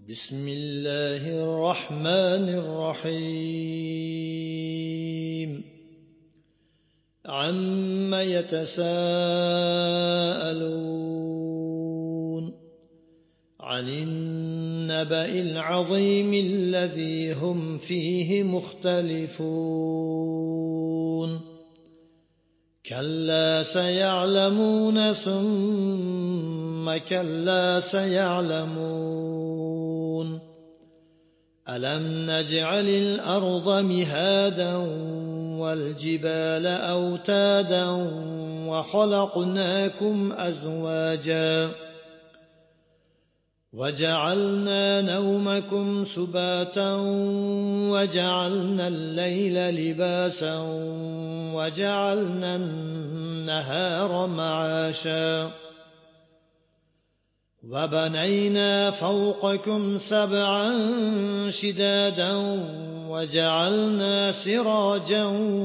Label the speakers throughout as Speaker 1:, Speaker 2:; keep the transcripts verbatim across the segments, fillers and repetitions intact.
Speaker 1: بسم الله الرحمن الرحيم عم يتساءلون عن النبأ العظيم الذي هم فيه مختلفون كلا سيعلمون ثم كلا سيعلمون ألم نجعل الأرض مهادا والجبال أوتادا وخلقناكم أزواجا وجعلنا نومكم سباتا وجعلنا الليل لباسا وجعلنا النهار معاشا وبنينا فوقكم سبعا شدادا وجعلنا سراجا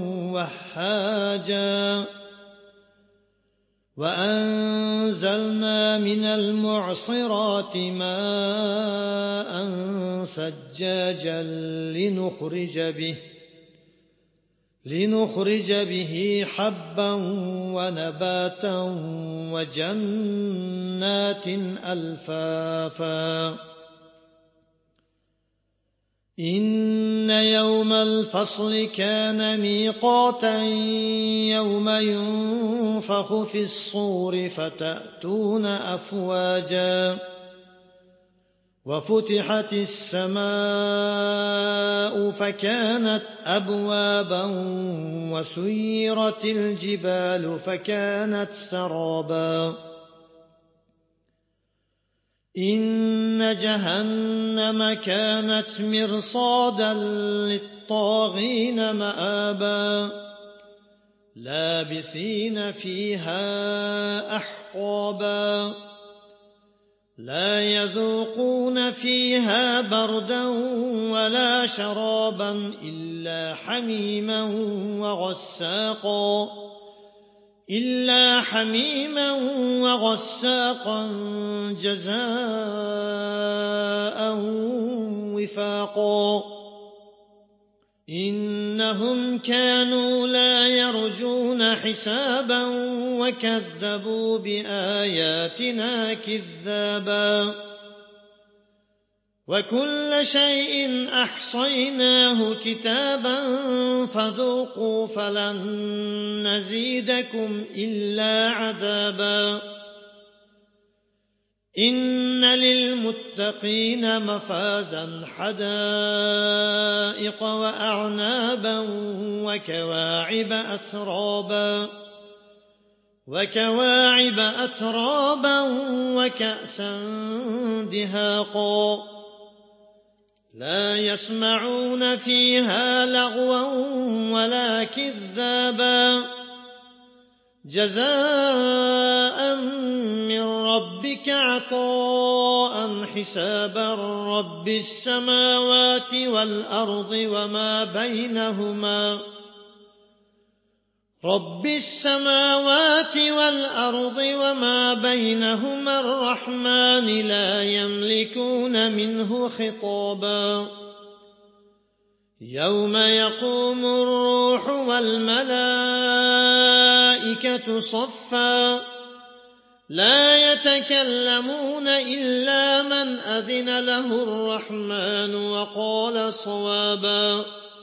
Speaker 1: وهاجا وأنزلنا من المعصرات ماء ثجاجا لنخرج به لنخرج به حبا ونباتا وجنات ألفافا إن يوم الفصل كان ميقاتا يوم ينفخ في الصور فتأتون أفواجا وفتحت السماء فكانت أبوابا وسيرت الجبال فكانت سرابا إن جهنم كانت مرصادا للطاغين مآبا لابثين فيها أحقابا لا يذوقون فيها بردا ولا شرابا إلا حميما وغساقا إلا حميما وغساقا جزاء وفاقا إنهم كانوا لا يرجون حسابا وكذبوا بآياتنا كذابا وكل شيء أحصيناه كتابا فذوقوا فلن نزيدكم إلا عذابا إن للمتقين مفازا حدائق وأعنابا وكواعب أترابا وكواعب أترابا وكأسا دهاقا لا يسمعون فيها لغوا ولا كذابا جزاء من ربك عطاء حسابا رب السماوات والأرض وما بينهما رب السماوات والأرض وما بينهما الرحمن لا يملكون منه خطابا يوم يقوم الروح والملائكة صفا لا يتكلمون إلا من أذن له الرحمن وقال صوابا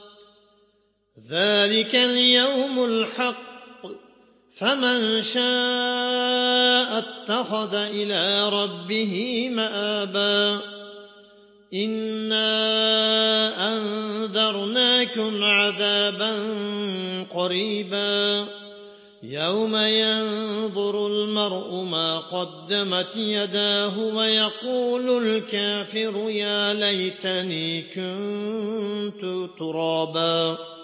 Speaker 1: ذلك اليوم الحق فمن شاء اتخذ إلى ربه مآبا إنا أنذرناكم عذابا قريبا يوم ينظر المرء ما قدمت يداه ويقول الكافر يا ليتني كنت ترابا